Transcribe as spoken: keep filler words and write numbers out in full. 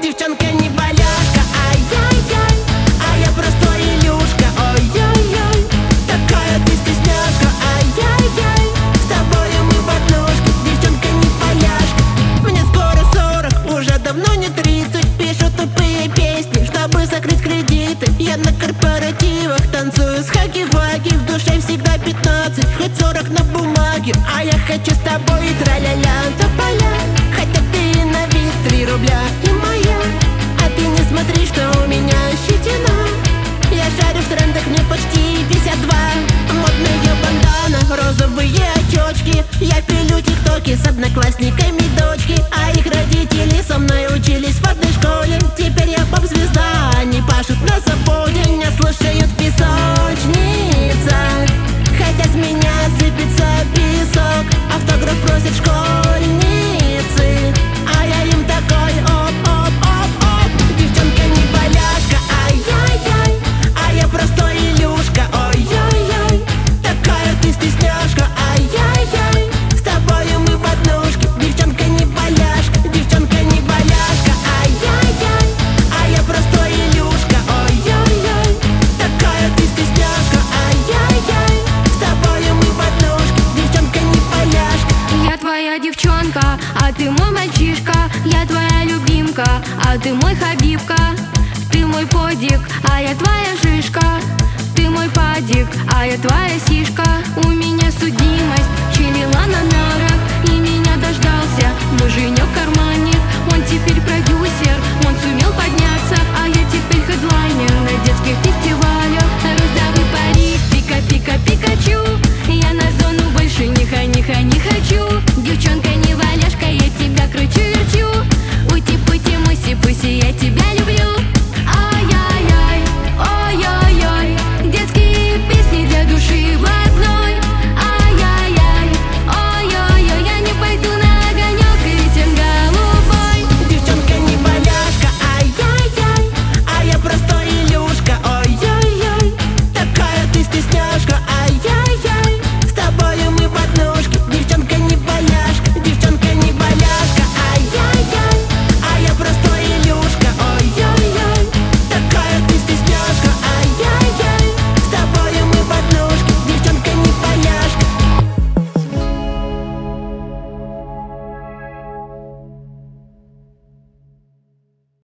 Девчонка не поляшка, ай-яй-яй, а я просто Илюшка, ой-яй-яй. Такая ты стесняшка, ай-яй-яй, с тобою мы в однушке. Девчонка не поляшка. Мне скоро сорок, уже давно не тридцать. Пишу тупые песни, чтобы закрыть кредиты. Я на корпоративах танцую с хаки-ваки. В душе всегда пятнадцать, хоть сорок на бумаге. А я хочу с тобой тра-ля-ля, тополя. Хотя ты на вид три рубля и моя. А ты не смотри, что у меня щетина. Я шарю в трендах, мне почти пятьдесят два. Модная бандана, розовые очечки. Я пилю тиктоки с одноклассниками дочки. А их родители со мной учились в одной школе. Теперь я поп-звезда, они пашут на заводе. Меня слушают в песочницах, хотя с меня сыпется песок. Автограф просят школьницы, а я им такой оп-оп-оп-оп. Девчонка не поляшка, ай-яй-яй, а я просто Илюшка, ой-яй-яй. Такая ты стесняшка, ай-яй-яй, с тобою мы в однушке. Девчонка не поляшка, девчонка не поляшка, ай-яй-яй, а я просто Илюшка, ой-яй-яй. Такая ты стесняшка, ай-яй-яй, с тобою мы в однушке. Девчонка не поляшка. Я твоя девчонка, а ты мой мальчишка. Я твоя любимка, а ты мой хабибка. Ты мой подик, а я твоя шишка. Ты мой падик, а я твоя сишка. У меня судимость, чилила на нарах, и меня дождался муженек карманник. Он теперь продюсер, он сумел подняться, а я теперь хедлайнер на детских фестивалях.